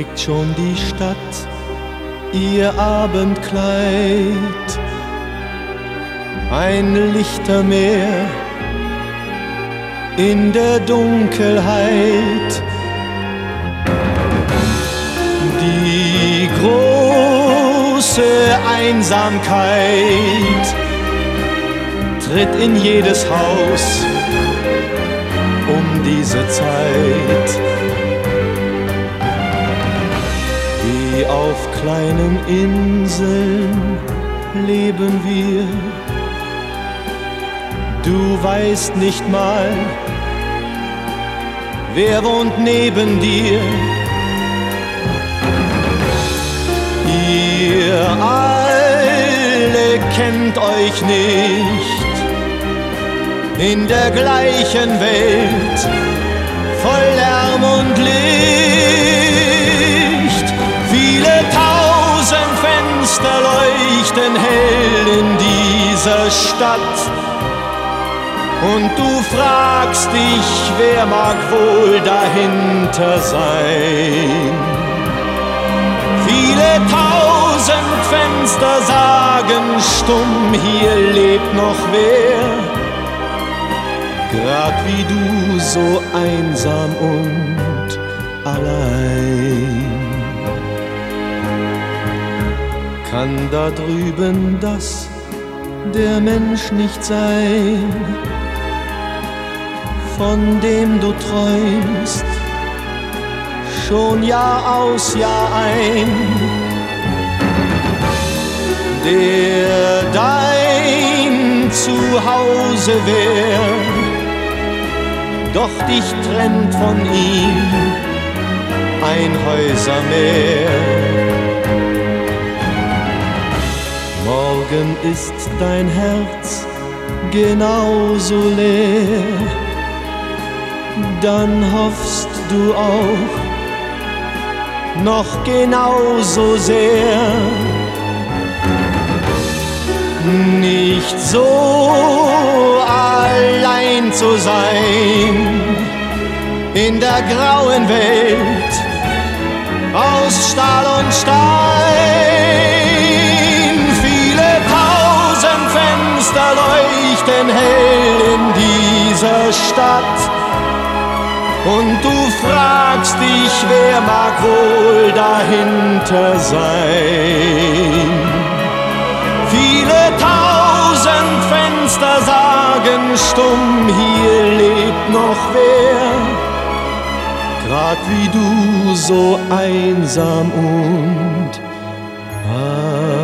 trägt schon die Stadt ihr Abendkleid. Ein Lichtermeer in der Dunkelheit. Die große Einsamkeit tritt in jedes Haus um diese Zeit. Wie auf kleinen Inseln leben wir. Du weißt nicht mal, wer wohnt neben dir. Ihr alle kennt euch nicht in der gleichen Welt, voll Lärm und Licht. Viele tausend Fenster leuchten hell in dieser Stadt. Und du fragst dich, wer mag wohl dahinter sein? Viele tausend Fenster sagen stumm, hier lebt noch wer. Grad wie du, so einsam und allein. Kann da drüben das der Mensch nicht sein, von dem du träumst, schon Jahr aus, Jahr ein, der dein Zuhause wär, doch dich trennt von ihm ein Häusermeer. Morgen ist dein Herz genauso leer, dann hoffst du auch noch genauso sehr, nicht so allein zu sein in der grauen Welt aus Stahl und Stein. Viele tausend Fenster leuchten hell in dieser Stadt. Und du fragst dich, wer mag wohl dahinter sein? Viele tausend Fenster sagen stumm, hier lebt noch wer. Grad wie du, so einsam und